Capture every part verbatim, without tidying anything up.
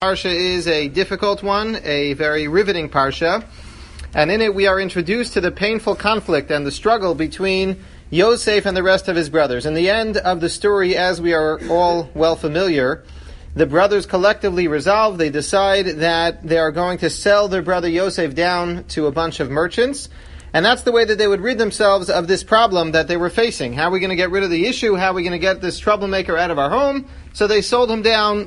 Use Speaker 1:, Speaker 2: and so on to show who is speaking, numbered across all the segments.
Speaker 1: Parsha is a difficult one, a very riveting parsha, and in it we are introduced to the painful conflict and the struggle between Yosef and the rest of his brothers. In the end of the story, as we are all well familiar, the brothers collectively resolve, they decide that they are going to sell their brother Yosef down to a bunch of merchants, and that's the way that they would rid themselves of this problem that they were facing. How are we going to get rid of the issue? How are we going to get this troublemaker out of our home? So they sold him down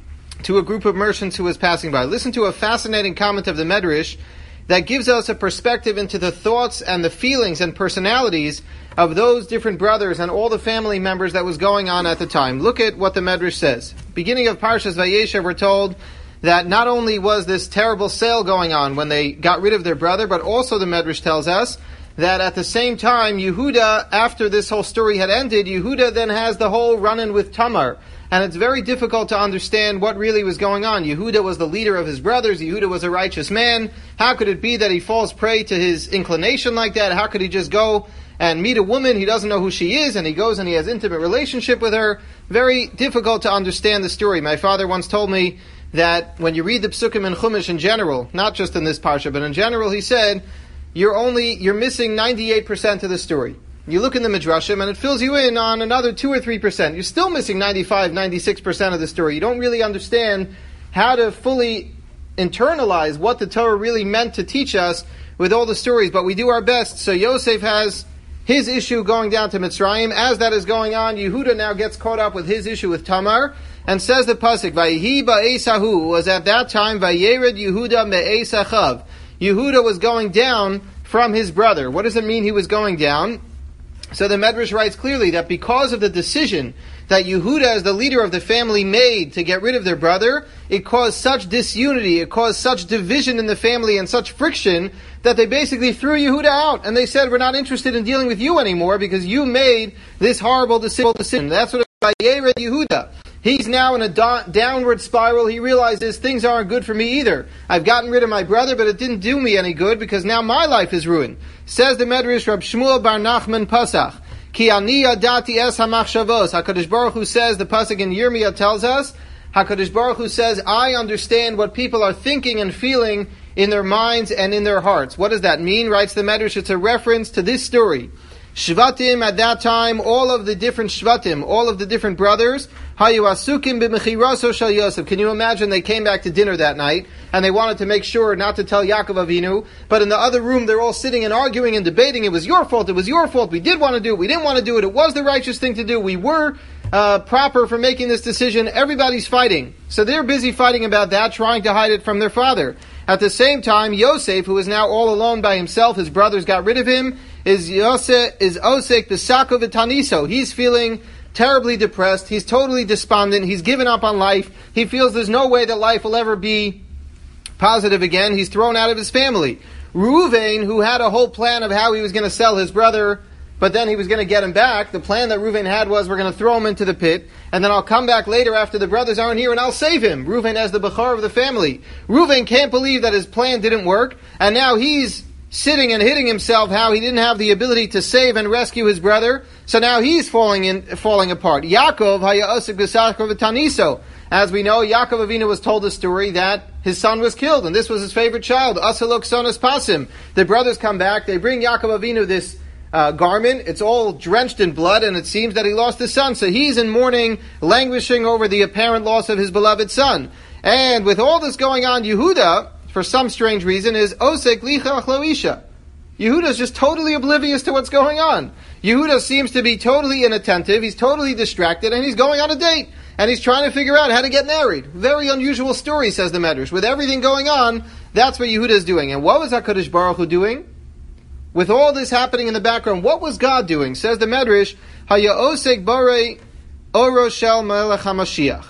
Speaker 1: to a group of merchants who was passing by. Listen to a fascinating comment of the Medrash that gives us a perspective into the thoughts and the feelings and personalities of those different brothers and all the family members that was going on at the time. Look at what the Medrash says. Beginning of Parshas Vayeshev, we're told that not only was this terrible sale going on when they got rid of their brother, but also the Medrash tells us that at the same time, Yehuda, after this whole story had ended, Yehuda then has the whole run-in with Tamar. And it's very difficult to understand what really was going on. Yehuda was the leader of his brothers. Yehuda was a righteous man. How could it be that he falls prey to his inclination like that? How could he just go and meet a woman? He doesn't know who she is, and he goes and he has intimate relationship with her. Very difficult to understand the story. My father once told me that when you read the Psukim in Chumash in general, not just in this parsha, but in general, he said, you're only, you're missing ninety-eight percent of the story. You look in the Midrashim and it fills you in on another two or three percent. You're still missing ninety-five, ninety-six percent of the story. You don't really understand how to fully internalize what the Torah really meant to teach us with all the stories, but we do our best. So Yosef has his issue going down to Mitzrayim. As that is going on, Yehuda now gets caught up with his issue with Tamar, and says the pasuk, Vayihi ba'esahu, was at that time, Vayered Yehuda me'esachav. Yehuda was going down from his brother. What does it mean he was going down? So the Medrash writes clearly that because of the decision that Yehuda, as the leader of the family, made to get rid of their brother, it caused such disunity, it caused such division in the family and such friction that they basically threw Yehuda out. And they said, we're not interested in dealing with you anymore because you made this horrible decision. That's what it's Vayered Yehuda. He's now in a da- downward spiral. He realizes things aren't good for me either. I've gotten rid of my brother, but it didn't do me any good because now my life is ruined. Says the Medrash, Rab Shmuel bar Nachman Pasach, Ki ani yadati es hamachshavos. HaKadosh Baruch Hu says, the pasuk in Yirmiyah tells us, HaKadosh Baruch Hu says, I understand what people are thinking and feeling in their minds and in their hearts. What does that mean? Writes the Medrash, it's a reference to this story. Shvatim, at that time, all of the different Shvatim, all of the different brothers, Hayu asukim b'mechiraso shel Yosef. Can you imagine they came back to dinner that night, and they wanted to make sure not to tell Yaakov Avinu, but in the other room they're all sitting and arguing and debating, it was your fault, it was your fault, we did want to do it, we didn't want to do it, it was the righteous thing to do, we were uh, proper for making this decision, everybody's fighting. So they're busy fighting about that, trying to hide it from their father. At the same time, Yosef, who is now all alone by himself, his brothers got rid of him, is Yosef, is Osek b'sako v'taniso. He's feeling terribly depressed, he's totally despondent, he's given up on life, he feels there's no way that life will ever be positive again, he's thrown out of his family. Reuven, who had a whole plan of how he was going to sell his brother, but then he was going to get him back, the plan that Reuven had was, we're going to throw him into the pit, and then I'll come back later after the brothers aren't here and I'll save him. Reuven as the Bechor of the family. Reuven can't believe that his plan didn't work, and now he's sitting and hitting himself how he didn't have the ability to save and rescue his brother, so now he's falling in, falling apart. Yaakov, haya osik b'sako v'taniso. As we know, Yaakov Avinu was told the story that his son was killed, and this was his favorite child, Asalok sonas pasim. The brothers come back, they bring Yaakov Avinu this uh, garment, it's all drenched in blood, and it seems that he lost his son, so he's in mourning, languishing over the apparent loss of his beloved son. And with all this going on, Yehuda, for some strange reason, is Osek lichach loisha. Yehuda's just totally oblivious to what's going on. Yehuda seems to be totally inattentive, he's totally distracted, and he's going on a date. And he's trying to figure out how to get married. Very unusual story, says the Medrash. With everything going on, that's what Yehuda is doing. And what was HaKadosh Baruch Hu doing? With all this happening in the background, what was God doing? Says the Medrash, Haya Osek Borei Oro Shel Melech HaMashiach.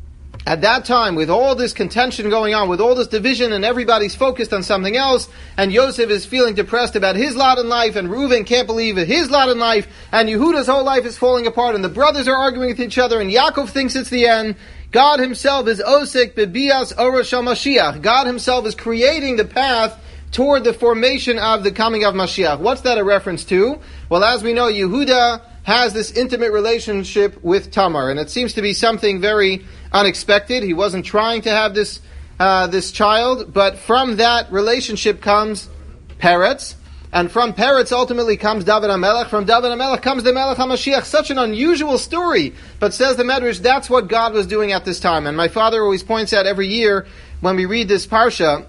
Speaker 1: At that time, with all this contention going on, with all this division, and everybody's focused on something else, and Yosef is feeling depressed about his lot in life, and Reuven can't believe his lot in life, and Yehuda's whole life is falling apart, and the brothers are arguing with each other, and Yaakov thinks it's the end. God himself is Osek Bebias Orosh Mashiach. God himself is creating the path toward the formation of the coming of Mashiach. What's that a reference to? Well, as we know, Yehuda has this intimate relationship with Tamar, and it seems to be something very unexpected. He wasn't trying to have this uh, this child, but from that relationship comes Peretz, and from Peretz ultimately comes David HaMelech. From David HaMelech comes the Melech HaMashiach. Such an unusual story, but says the Medrash, that's what God was doing at this time. And my father always points out every year when we read this parsha,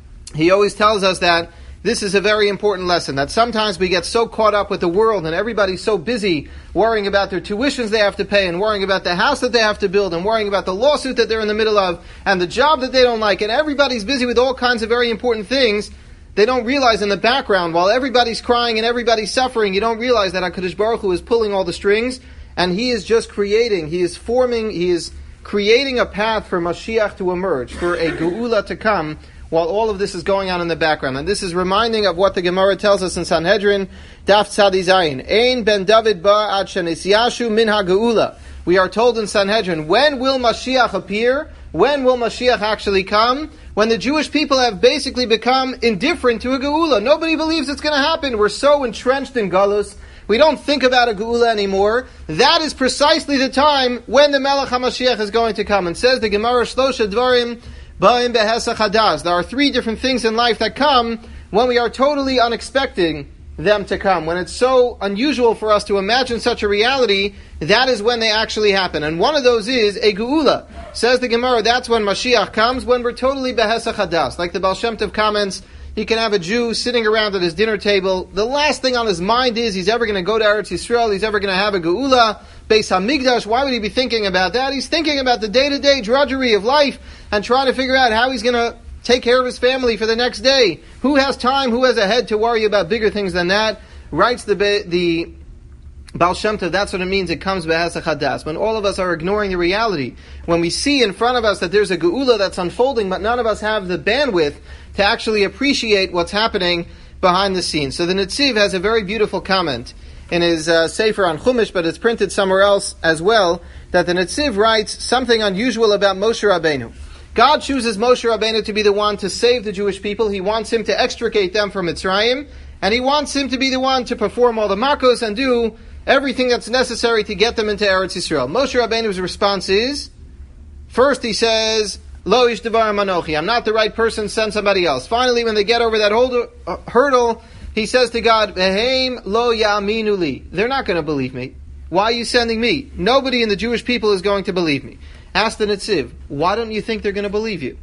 Speaker 1: he always tells us that this is a very important lesson, that sometimes we get so caught up with the world and everybody's so busy worrying about their tuitions they have to pay and worrying about the house that they have to build and worrying about the lawsuit that they're in the middle of and the job that they don't like, and everybody's busy with all kinds of very important things. They don't realize in the background, while everybody's crying and everybody's suffering, you don't realize that HaKadosh Baruch Hu is pulling all the strings, and He is just creating, He is forming, He is creating a path for Mashiach to emerge, for a Geula to come, while all of this is going on in the background. And this is reminding of what the Gemara tells us in Sanhedrin, Daf Tzadi Zayin. Ein ben David ba ad shenisyashu min ha-geula. We are told in Sanhedrin, when will Mashiach appear? When will Mashiach actually come? When the Jewish people have basically become indifferent to a Geula. Nobody believes it's going to happen. We're so entrenched in Galus. We don't think about a Geula anymore. That is precisely the time when the Melech HaMashiach is going to come. And says the Gemara, Shlosha Dvarim, Ba'im Behesach Hadas. There are three different things in life that come when we are totally unexpecting them to come. When it's so unusual for us to imagine such a reality, that is when they actually happen. And one of those is a Geula. Says the Gemara, that's when Mashiach comes, when we're totally Behesach Hadas. Like the Baal Shem Tov comments, he can have a Jew sitting around at his dinner table. The last thing on his mind is he's ever going to go to Eretz Yisrael, he's ever going to have a Geula, Beis HaMikdash. Why would he be thinking about that? He's thinking about the day-to-day drudgery of life and trying to figure out how he's going to take care of his family for the next day. Who has time, who has a head to worry about bigger things than that? Writes the the Baal Shem Tov, that's what it means, it comes Behesach Hadas. When all of us are ignoring the reality, when we see in front of us that there's a Geula that's unfolding, but none of us have the bandwidth to actually appreciate what's happening behind the scenes. So the Netziv has a very beautiful comment in his uh, Sefer on Chumash, but it's printed somewhere else as well, that the Netziv writes something unusual about Moshe Rabbeinu. God chooses Moshe Rabbeinu to be the one to save the Jewish people. He wants him to extricate them from Mitzrayim, and he wants him to be the one to perform all the makos and do everything that's necessary to get them into Eretz Yisrael. Moshe Rabbeinu's response is, first he says, Lo ish devar manochi, I'm not the right person, send somebody else. Finally, when they get over that whole uh, hurdle, he says to God, Behem lo ya'aminu li. They're not going to believe me. Why are you sending me? Nobody in the Jewish people is going to believe me. Ask the Netziv, why don't you think they're going to believe you?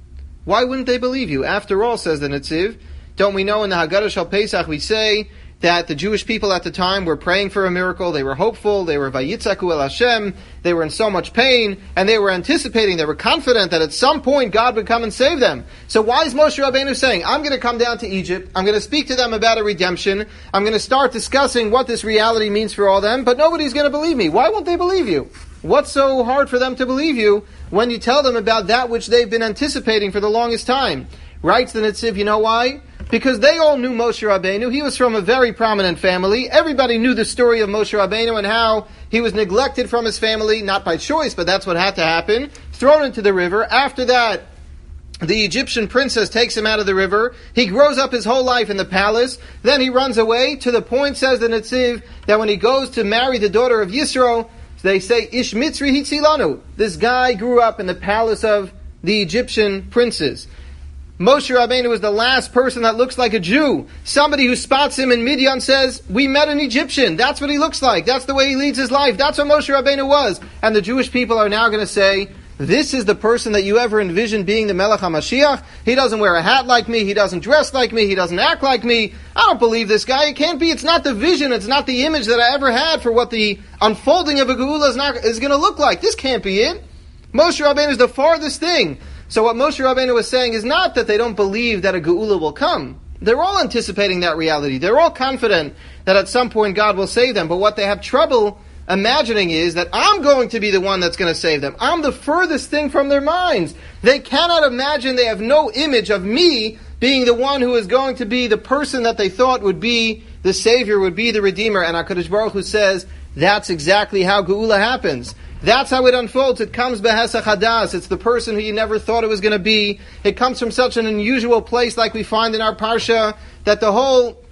Speaker 1: Why wouldn't they believe you? After all, says the Netziv, don't we know in the Haggadah Shal Pesach we say that the Jewish people at the time were praying for a miracle, they were hopeful, they were vayitzaku el Hashem, they were in so much pain, and they were anticipating, they were confident that at some point God would come and save them. So why is Moshe Rabbeinu saying, I'm going to come down to Egypt, I'm going to speak to them about a redemption, I'm going to start discussing what this reality means for all them, but nobody's going to believe me. Why won't they believe you? What's so hard for them to believe you when you tell them about that which they've been anticipating for the longest time? Writes the Netziv, you know why? Because they all knew Moshe Rabbeinu. He was from a very prominent family. Everybody knew the story of Moshe Rabbeinu and how he was neglected from his family, not by choice, but that's what had to happen. Thrown into the river. After that, the Egyptian princess takes him out of the river. He grows up his whole life in the palace. Then he runs away to the point, says the Netziv, that when he goes to marry the daughter of Yisro, they say, Ish Mitzri Hitzilanu. This guy grew up in the palace of the Egyptian princes. Moshe Rabbeinu is the last person that looks like a Jew. Somebody who spots him in Midian says, we met an Egyptian. That's what he looks like. That's the way he leads his life. That's what Moshe Rabbeinu was. And the Jewish people are now going to say, this is the person that you ever envisioned being the Melech HaMashiach? He doesn't wear a hat like me. He doesn't dress like me. He doesn't act like me. I don't believe this guy. It can't be. It's not the vision. It's not the image that I ever had for what the unfolding of a Geula is, not, is going to look like. This can't be it. Moshe Rabbeinu is the farthest thing. So what Moshe Rabbeinu was saying is not that they don't believe that a Geula will come. They're all anticipating that reality. They're all confident that at some point God will save them. But what they have trouble imagining is that I'm going to be the one that's going to save them. I'm the furthest thing from their minds. They cannot imagine, they have no image of me being the one who is going to be the person that they thought would be the Savior, would be the Redeemer. And HaKadosh Baruch Hu says, that's exactly how Geula happens. That's how it unfolds. It comes Behesach Hadas. It's the person who you never thought it was going to be. It comes from such an unusual place like we find in our Parsha, that the whole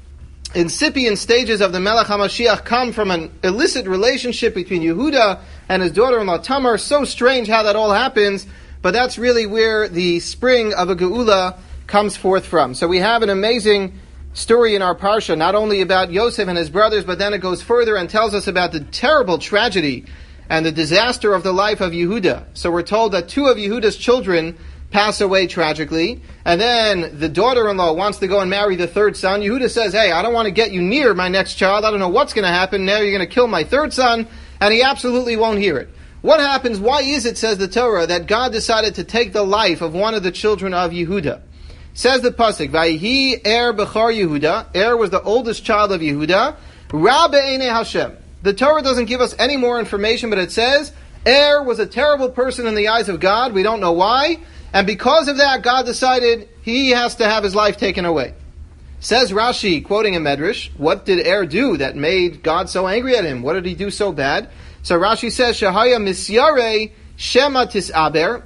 Speaker 1: incipient stages of the Melech HaMashiach come from an illicit relationship between Yehuda and his daughter-in-law Tamar. So strange how that all happens, but that's really where the spring of a Geula comes forth from. So we have an amazing story in our Parsha, not only about Yosef and his brothers, but then it goes further and tells us about the terrible tragedy and the disaster of the life of Yehuda. So we're told that two of Yehuda's children pass away tragically, and then the daughter-in-law wants to go and marry the third son. Yehuda says, hey, I don't want to get you near my next child. I don't know what's going to happen. Now you're going to kill my third son, and he absolutely won't hear it. What happens? Why is it, says the Torah, that God decided to take the life of one of the children of Yehuda? Says the pasuk, Vayihi Er Bechar Yehuda. Er was the oldest child of Yehuda. Ra be'enei Hashem. The Torah doesn't give us any more information, but it says Er was a terrible person in the eyes of God. We don't know why. And because of that, God decided he has to have his life taken away. Says Rashi, quoting a Medrash, what did Er do that made God so angry at him? What did he do so bad? So Rashi says, Shahaya misyare shema tisaber.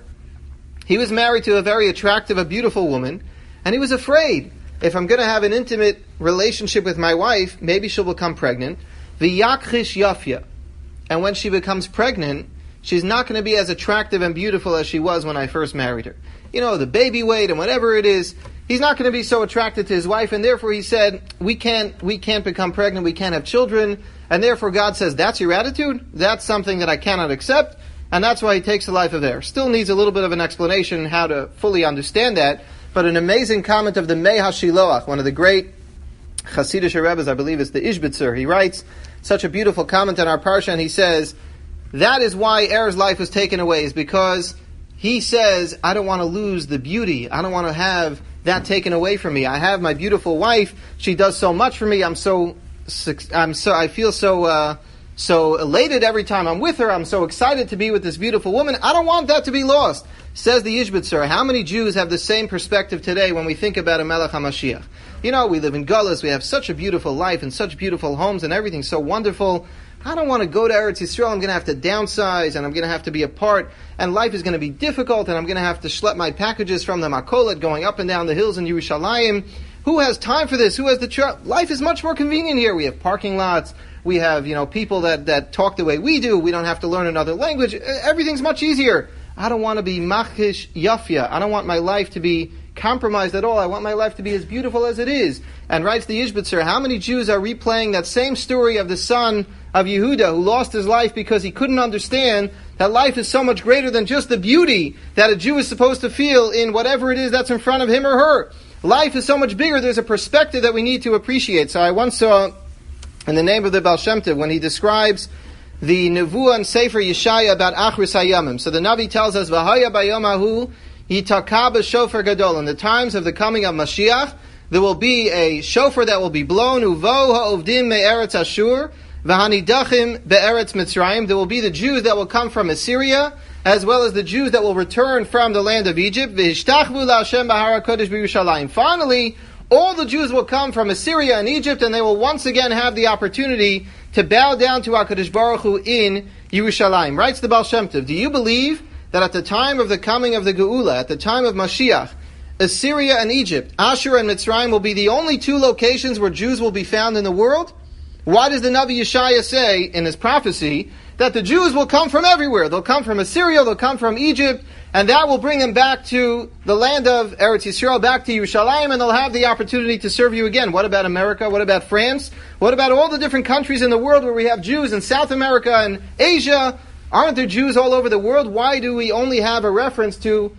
Speaker 1: He was married to a very attractive, a beautiful woman, and he was afraid, if I'm going to have an intimate relationship with my wife, maybe she'll become pregnant. V'yakchish yafya. And when she becomes pregnant, she's not going to be as attractive and beautiful as she was when I first married her. You know, the baby weight and whatever it is, he's not going to be so attracted to his wife, and therefore he said, we can't, we can't become pregnant, we can't have children, and therefore God says, that's your attitude? That's something that I cannot accept, and that's why he takes the life of Er. Still needs a little bit of an explanation how to fully understand that, but an amazing comment of the Mei HaShiloach, one of the great Hasidic Rebbes, I believe it's the Ishbitzer. He writes such a beautiful comment on our Parsha, and he says, that is why Er's life was taken away, is because he says, I don't want to lose the beauty. I don't want to have that taken away from me. I have my beautiful wife. She does so much for me. I'm so, I'm so, I feel so, uh, so elated every time I'm with her. I'm so excited to be with this beautiful woman. I don't want that to be lost. Says the Yishbitzer, how many Jews have the same perspective today when we think about a Melech HaMashiach? You know, we live in Gullus, we have such a beautiful life and such beautiful homes and everything's so wonderful. I don't want to go to Eretz Yisrael. I'm going to have to downsize, and I'm going to have to be apart, and life is going to be difficult, and I'm going to have to schlep my packages from the Makolet going up and down the hills in Yerushalayim. Who has time for this? Who has the tr- life is much more convenient here. We have parking lots. We have, you know, people that, that talk the way we do. We don't have to learn another language. Everything's much easier. I don't want to be machish yafya. I don't want my life to be compromised at all. I want my life to be as beautiful as it is. And writes the Yishbitzer, how many Jews are replaying that same story of the son of Yehuda who lost his life because he couldn't understand that life is so much greater than just the beauty that a Jew is supposed to feel in whatever it is that's in front of him or her. Life is so much bigger. There's a perspective that we need to appreciate. So I once saw, in the name of the Baal Shem Tov, when he describes the Nevuah and Sefer Yeshaya about Achris Hayamim. So the Navi tells us, V'haya bayom hahu yitakah b'shofar gadol. In the times of the coming of Mashiach, there will be a shofar that will be blown, uvo ha'ovdim me'eretz Ashur, v'hanidachim be'eretz Mitzrayim. There will be the Jews that will come from Assyria, as well as the Jews that will return from the land of Egypt. V'hishtachvu la'Hashem b'har HaKodesh b'Yerushalayim. Finally, all the Jews will come from Assyria and Egypt, and they will once again have the opportunity to bow down to HaKadosh Baruch Hu in Yerushalayim. Writes the Baal Shem Tov, do you believe that at the time of the coming of the Geula, at the time of Mashiach, Assyria and Egypt, Ashur and Mitzrayim will be the only two locations where Jews will be found in the world? Why does the Navi Yeshaya say in his prophecy that the Jews will come from everywhere? They'll come from Assyria, they'll come from Egypt, and that will bring them back to the land of Eretz Yisrael, back to Yerushalayim, and they'll have the opportunity to serve you again. What about America? What about France? What about all the different countries in the world where we have Jews in South America and Asia? Aren't there Jews all over the world? Why do we only have a reference to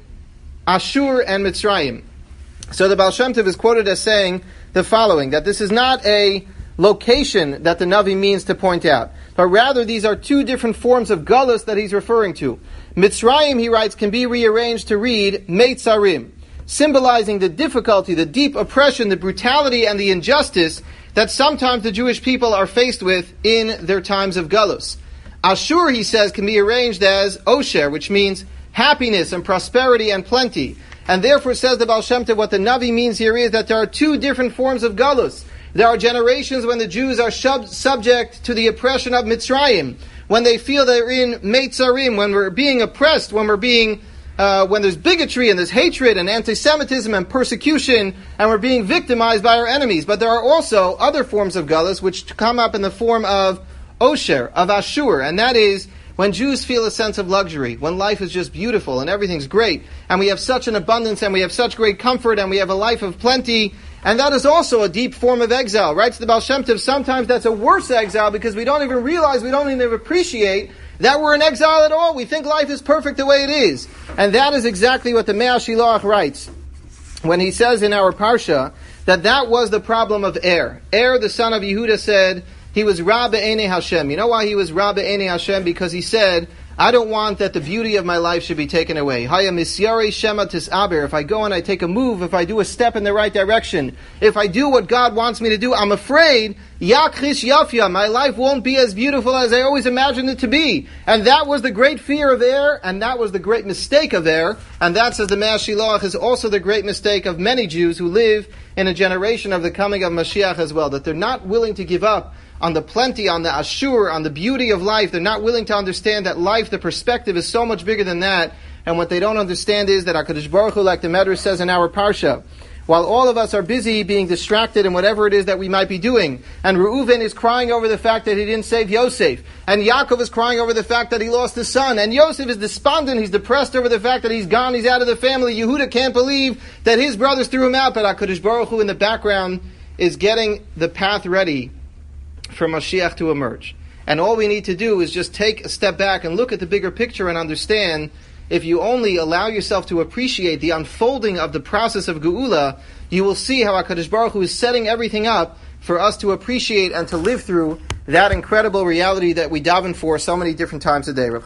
Speaker 1: Ashur and Mitzrayim? So the Baal Shem Tov is quoted as saying the following, that this is not a location that the Navi means to point out, but rather these are two different forms of Galus that he's referring to. Mitzrayim, he writes, can be rearranged to read Meitzarim, symbolizing the difficulty, the deep oppression, the brutality, and the injustice that sometimes the Jewish people are faced with in their times of Galus. Ashur, he says, can be arranged as Osher, which means happiness and prosperity and plenty. And therefore, says the Baal Shem Tov, what the Navi means here is that there are two different forms of Galus. There are generations when the Jews are sub- subject to the oppression of Mitzrayim, when they feel they're in Meitzarim, when we're being oppressed, when we're being uh, when there's bigotry and there's hatred and anti-Semitism and persecution, and we're being victimized by our enemies. But there are also other forms of galus which come up in the form of osher, of ashur, and that is when Jews feel a sense of luxury, when life is just beautiful and everything's great, and we have such an abundance and we have such great comfort and we have a life of plenty, and that is also a deep form of exile. Writes the Baal Shem Tov, sometimes that's a worse exile because we don't even realize, we don't even appreciate that we're in exile at all. We think life is perfect the way it is. And that is exactly what the Mea Shiloach writes when he says in our Parsha that that was the problem of Er. Er, the son of Yehuda, said he was Ra Be'enei Hashem. You know why he was Ra Be'enei Hashem? Because he said, I don't want that the beauty of my life should be taken away. Haya misyare shema tisaber. If I go and I take a move, if I do a step in the right direction, if I do what God wants me to do, I'm afraid, yakrish yafya, my life won't be as beautiful as I always imagined it to be. And that was the great fear of Er, and that was the great mistake of Er, and that, says the Mea Shiloach, is also the great mistake of many Jews who live in a generation of the coming of Mashiach as well, that they're not willing to give up on the plenty, on the ashur, on the beauty of life. They're not willing to understand that life, the perspective, is so much bigger than that. And what they don't understand is that HaKadosh Baruch Hu, like the Medrash says in our Parsha, while all of us are busy being distracted in whatever it is that we might be doing, and Reuven is crying over the fact that he didn't save Yosef, and Yaakov is crying over the fact that he lost his son, and Yosef is despondent, he's depressed over the fact that he's gone, he's out of the family, Yehuda can't believe that his brothers threw him out, but HaKadosh Baruch Hu in the background is getting the path ready for Mashiach to emerge. And all we need to do is just take a step back and look at the bigger picture and understand, if you only allow yourself to appreciate the unfolding of the process of Geula, you will see how HaKadosh Baruch Hu is setting everything up for us to appreciate and to live through that incredible reality that we daven for so many different times a day.